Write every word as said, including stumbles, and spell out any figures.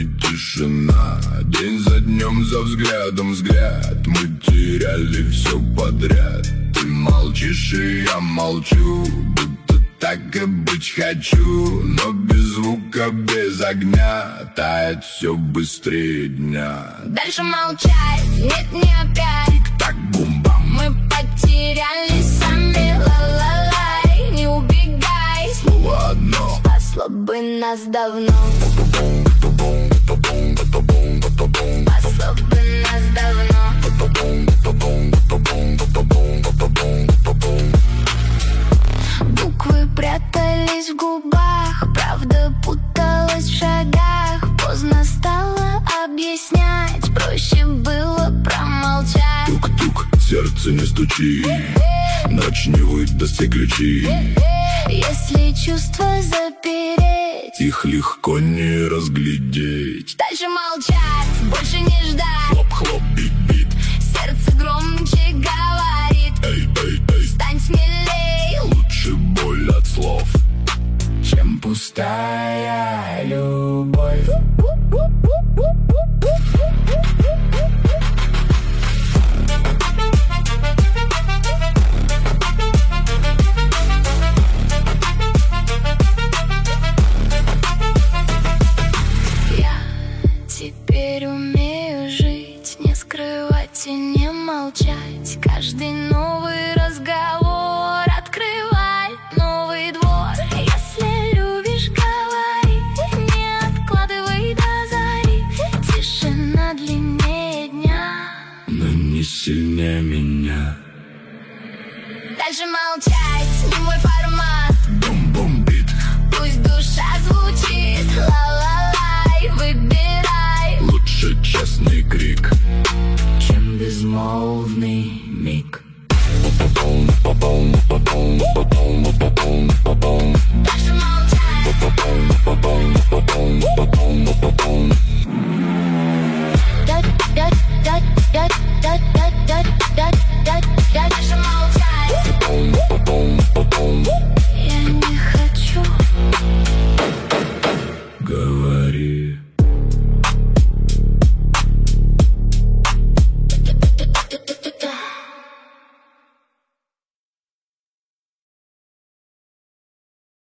и тишина. День за днем, за взглядом взгляд. Мы теряли все подряд. Ты молчишь, и я молчу, будто так и быть хочу. Но без звука, без огня тает все быстрее дня. Дальше молчать, нет, не опять. Тик-так, бум-бам. Мы потерялись сами, ла-ла-лай. Не убегай, Слово одно спасло бы нас давно. Спасло бы нас давно. Буквы прятались в губах, правда путалась в шагах. Поздно стало объяснять, проще было промолчать. Тук-тук, сердце не стучи, ночь не выдаст все ключи. Если чувства запереть, Их легко не разглядеть. дальше молчать, больше не ждать. Хлоп-хлоп, бит-бит. Сердце громче говорит: Эй, эй, эй. стань смелей. Лучше боль от слов, Чем пустая любовь. Я теперь умею жить, не скрывать и не молчать. Каждый новый разговор открывает новый двор. Если любишь, говори, не откладывай до зари. Тишина длиннее дня. но не сильнее меня. Дальше молчать, не мой формат. Бум-бум-бит. Пусть душа звучит, ла-ла-лай. Выбирай, Лучше честный крик, чем безмолвный миг. Дальше молчать.